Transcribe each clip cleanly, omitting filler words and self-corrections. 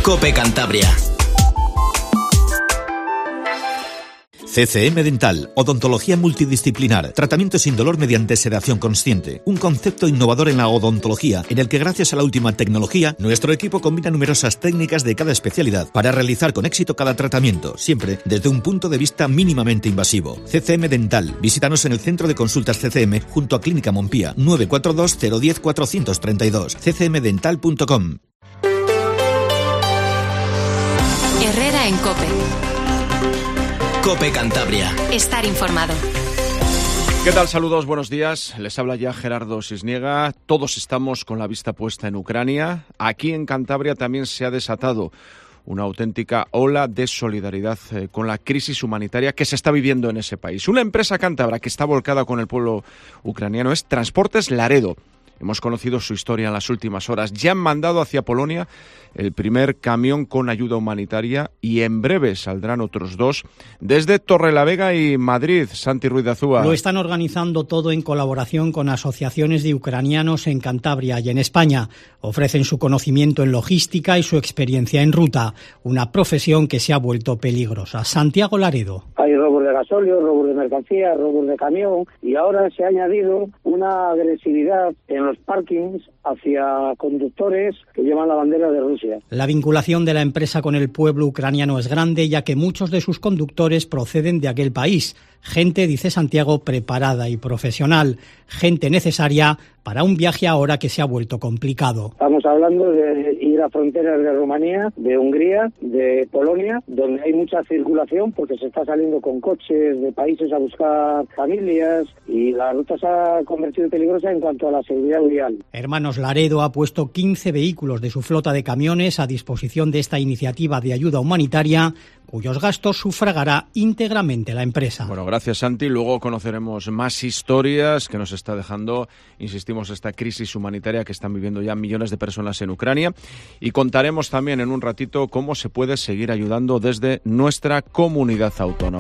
COPE Cantabria. CCM Dental, odontología multidisciplinar, tratamiento sin dolor mediante sedación consciente. Un concepto innovador en la odontología, en el que gracias a la última tecnología, nuestro equipo combina numerosas técnicas de cada especialidad para realizar con éxito cada tratamiento, siempre desde un punto de vista mínimamente invasivo. CCM Dental, visítanos en el Centro de Consultas CCM junto a Clínica Mompía, 942 010 432, ccmdental.com. Herrera en COPE. COPE Cantabria. Estar informado. ¿Qué tal? Saludos, buenos días. Les habla ya Gerardo Sisniega. Todos estamos con la vista puesta en Ucrania. Aquí en Cantabria también se ha desatado una auténtica ola de solidaridad con la crisis humanitaria que se está viviendo en ese país. Una empresa cántabra que está volcada con el pueblo ucraniano es Transportes Laredo. Hemos conocido su historia en las últimas horas. Ya han mandado hacia Polonia el primer camión con ayuda humanitaria y en breve saldrán otros dos desde Torrelavega y Madrid. Santi Ruiz de Azúa. Lo están organizando todo en colaboración con asociaciones de ucranianos en Cantabria y en España. Ofrecen su conocimiento en logística y su experiencia en ruta, una profesión que se ha vuelto peligrosa. Santiago Laredo. Hay robos de gasóleo, robos de mercancía, robos de camión y ahora se ha añadido una agresividad en los parkings hacia conductores que llevan la bandera de Rusia. La vinculación de la empresa con el pueblo ucraniano es grande, ya que muchos de sus conductores proceden de aquel país. Gente, dice Santiago, preparada y profesional. Gente necesaria para un viaje ahora que se ha vuelto complicado. Estamos hablando de ir a fronteras de Rumanía, de Hungría, de Polonia, donde hay mucha circulación porque se está saliendo con coches de países a buscar familias y la ruta se ha convertido peligrosa en cuanto a la seguridad vial. Hermanos Laredo ha puesto 15 vehículos de su flota de camiones a disposición de esta iniciativa de ayuda humanitaria, cuyos gastos sufragará íntegramente la empresa. Bueno, gracias, Santi. Luego conoceremos más historias que nos está dejando, insistimos, esta crisis humanitaria que están viviendo ya millones de personas en Ucrania. Y contaremos también en un ratito cómo se puede seguir ayudando desde nuestra comunidad autónoma.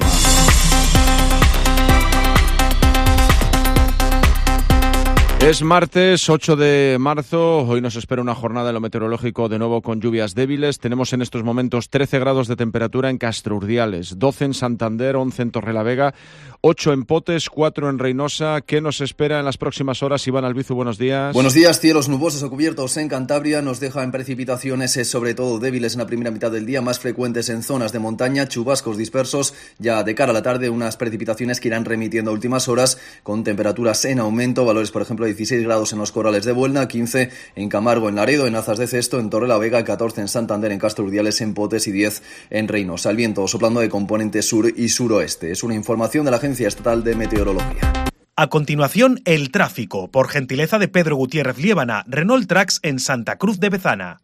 Es martes 8 de marzo, hoy nos espera una jornada en lo meteorológico de nuevo con lluvias débiles. Tenemos en estos momentos 13 grados de temperatura en Castrurdiales, 12 en Santander, 11 en Torrelavega, 8 en Potes, 4 en Reynosa. ¿Qué nos espera en las próximas horas? Iván Albizu, buenos días. Buenos días. Cielos nubosos o cubiertos en Cantabria nos dejan precipitaciones sobre todo débiles en la primera mitad del día, más frecuentes en zonas de montaña, chubascos dispersos. Ya de cara a la tarde, unas precipitaciones que irán remitiendo a últimas horas con temperaturas en aumento, valores por ejemplo 16 grados en los Corrales de Buelna, 15 en Camargo, en Laredo, en Azas de Cesto, en Torrelavega, 14 en Santander, en Castrurdiales, en Potes y 10 en Reynosa. El viento soplando de componente sur y suroeste. Es una información de la Agencia Estatal de Meteorología. A continuación, el tráfico, por gentileza de Pedro Gutiérrez Liébana, Renault Trax en Santa Cruz de Bezana.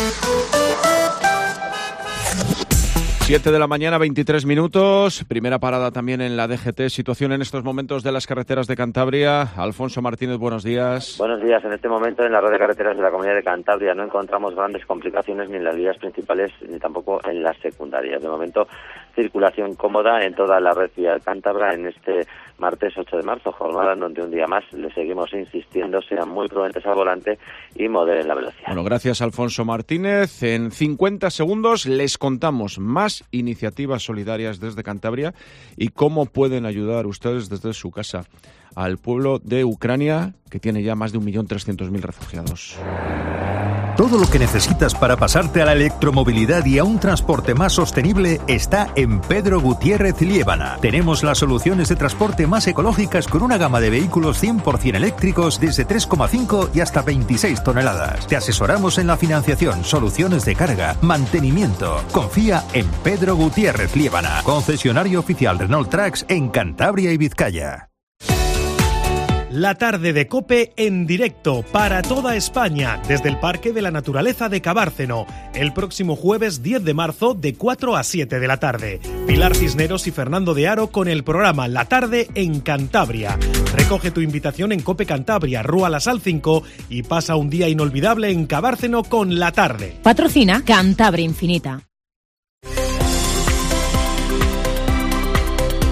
7 de la mañana, 23 minutos. Primera parada también en la DGT. Situación en estos momentos de las carreteras de Cantabria. Alfonso Martínez, buenos días. Buenos días. En este momento en la red de carreteras de la Comunidad de Cantabria no encontramos grandes complicaciones ni en las vías principales ni tampoco en las secundarias. De momento, circulación cómoda en toda la red vial cántabra en este martes 8 de marzo, jornada en donde un día más le seguimos insistiendo, sean muy prudentes al volante y moderen la velocidad. Bueno, gracias Alfonso Martínez. En 50 segundos les contamos más iniciativas solidarias desde Cantabria y cómo pueden ayudar ustedes desde su casa al pueblo de Ucrania, que tiene ya más de 1.300.000 refugiados. Todo lo que necesitas para pasarte a la electromovilidad y a un transporte más sostenible está en Pedro Gutiérrez Liébana. Tenemos las soluciones de transporte más ecológicas con una gama de vehículos 100% eléctricos desde 3,5 y hasta 26 toneladas. Te asesoramos en la financiación, soluciones de carga, mantenimiento. Confía en Pedro Gutiérrez Liébana, concesionario oficial Renault Trax en Cantabria y Vizcaya. La tarde de COPE en directo para toda España desde el Parque de la Naturaleza de Cabárceno el próximo jueves 10 de marzo de 4 a 7 de la tarde. Pilar Cisneros y Fernando de Haro con el programa La Tarde en Cantabria. Recoge tu invitación en COPE Cantabria, Rúa La Sal 5 y pasa un día inolvidable en Cabárceno con La Tarde. Patrocina Cantabria Infinita.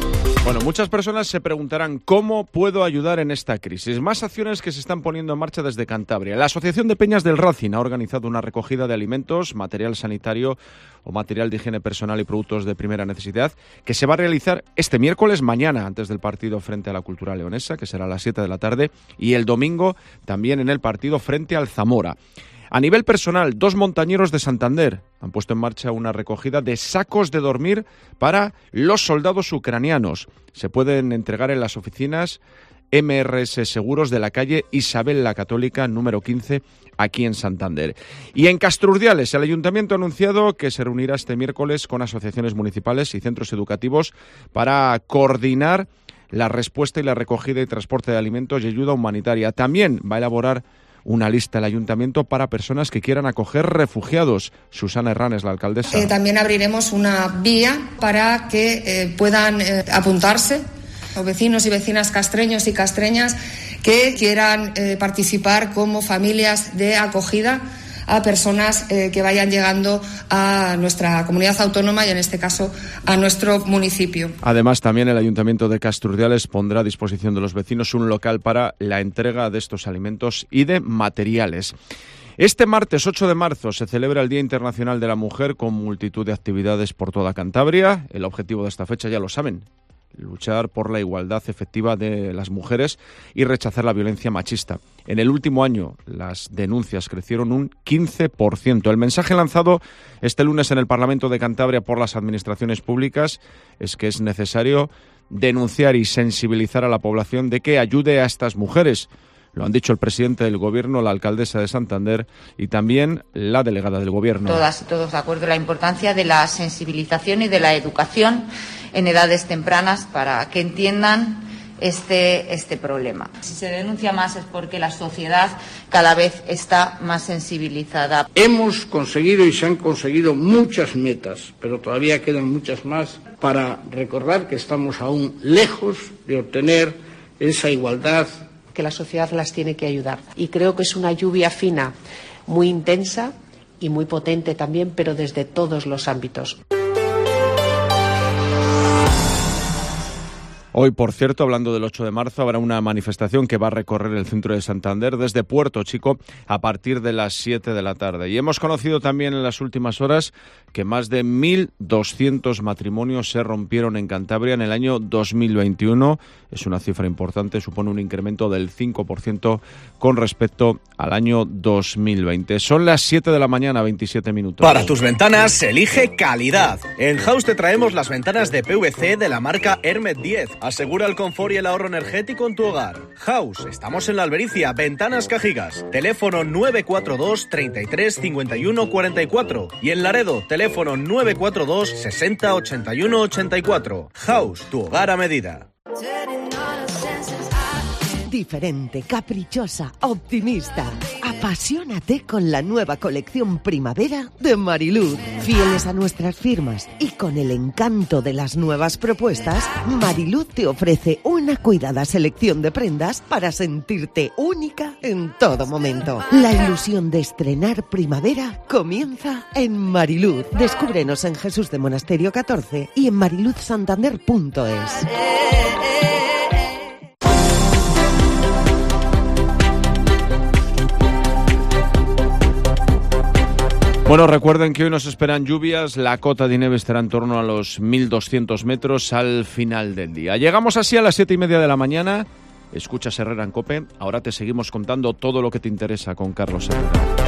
Bueno, muchas personas se preguntarán ¿cómo puedo ayudar en esta crisis? Más acciones que se están poniendo en marcha desde Cantabria. La Asociación de Peñas del Racing ha organizado una recogida de alimentos, material sanitario o material de higiene personal y productos de primera necesidad que se va a realizar este miércoles, mañana, antes del partido frente a la Cultural Leonesa, que será a las 7 de la tarde, y el domingo también en el partido frente al Zamora. A nivel personal, 2 montañeros de Santander han puesto en marcha una recogida de sacos de dormir para los soldados ucranianos. Se pueden entregar en las oficinas MRS Seguros de la calle Isabel la Católica, número 15, aquí en Santander. Y en Castrurdiales, el Ayuntamiento ha anunciado que se reunirá este miércoles con asociaciones municipales y centros educativos para coordinar la respuesta y la recogida y transporte de alimentos y ayuda humanitaria. También va a elaborar una lista el Ayuntamiento para personas que quieran acoger refugiados. Susana Herrán es la alcaldesa. También abriremos una vía para que puedan apuntarse los vecinos y vecinas castreños y castreñas que quieran participar como familias de acogida a personas que vayan llegando a nuestra comunidad autónoma y, en este caso, a nuestro municipio. Además, también el Ayuntamiento de Castrurdiales pondrá a disposición de los vecinos un local para la entrega de estos alimentos y de materiales. Este martes 8 de marzo se celebra el Día Internacional de la Mujer con multitud de actividades por toda Cantabria. El objetivo de esta fecha, ya lo saben, luchar por la igualdad efectiva de las mujeres y rechazar la violencia machista. En el último año, las denuncias crecieron un 15%. El mensaje lanzado este lunes en el Parlamento de Cantabria por las administraciones públicas es que es necesario denunciar y sensibilizar a la población de que ayude a estas mujeres. Lo han dicho el presidente del Gobierno, la alcaldesa de Santander y también la delegada del Gobierno. Todas y todos de acuerdo en la importancia de la sensibilización y de la educación en edades tempranas para que entiendan este problema. Si se denuncia más es porque la sociedad cada vez está más sensibilizada. Hemos conseguido y se han conseguido muchas metas, pero todavía quedan muchas más para recordar que estamos aún lejos de obtener esa igualdad. Que la sociedad las tiene que ayudar. Y creo que es una lluvia fina, muy intensa y muy potente también, pero desde todos los ámbitos. Hoy, por cierto, hablando del 8 de marzo, habrá una manifestación que va a recorrer el centro de Santander desde Puerto Chico a partir de las 7 de la tarde. Y hemos conocido también en las últimas horas que más de 1.200 matrimonios se rompieron en Cantabria en el año 2021. Es una cifra importante, supone un incremento del 5% con respecto al año 2020. Son las 7 de la mañana, 27 minutos. Para tus ventanas, elige calidad. En House te traemos las ventanas de PVC de la marca Hermet 10. Asegura el confort y el ahorro energético en tu hogar. House, estamos en la Albericia, Ventanas Cajigas. Teléfono 942 33 51 44. Y en Laredo, teléfono 942 60 81 84. House, tu hogar a medida. Diferente, caprichosa, optimista. Apasionate con la nueva colección primavera de Mariluz. Fieles a nuestras firmas y con el encanto de las nuevas propuestas, Mariluz te ofrece una cuidada selección de prendas para sentirte única en todo momento. La ilusión de estrenar primavera comienza en Mariluz. Descúbrenos en Jesús de Monasterio 14 y en mariluzsantander.es. Bueno, recuerden que hoy nos esperan lluvias, la cota de nieve estará en torno a los 1.200 metros al final del día. Llegamos así a las 7:30 de la mañana, escuchas Herrera en COPE, ahora te seguimos contando todo lo que te interesa con Carlos Herrera.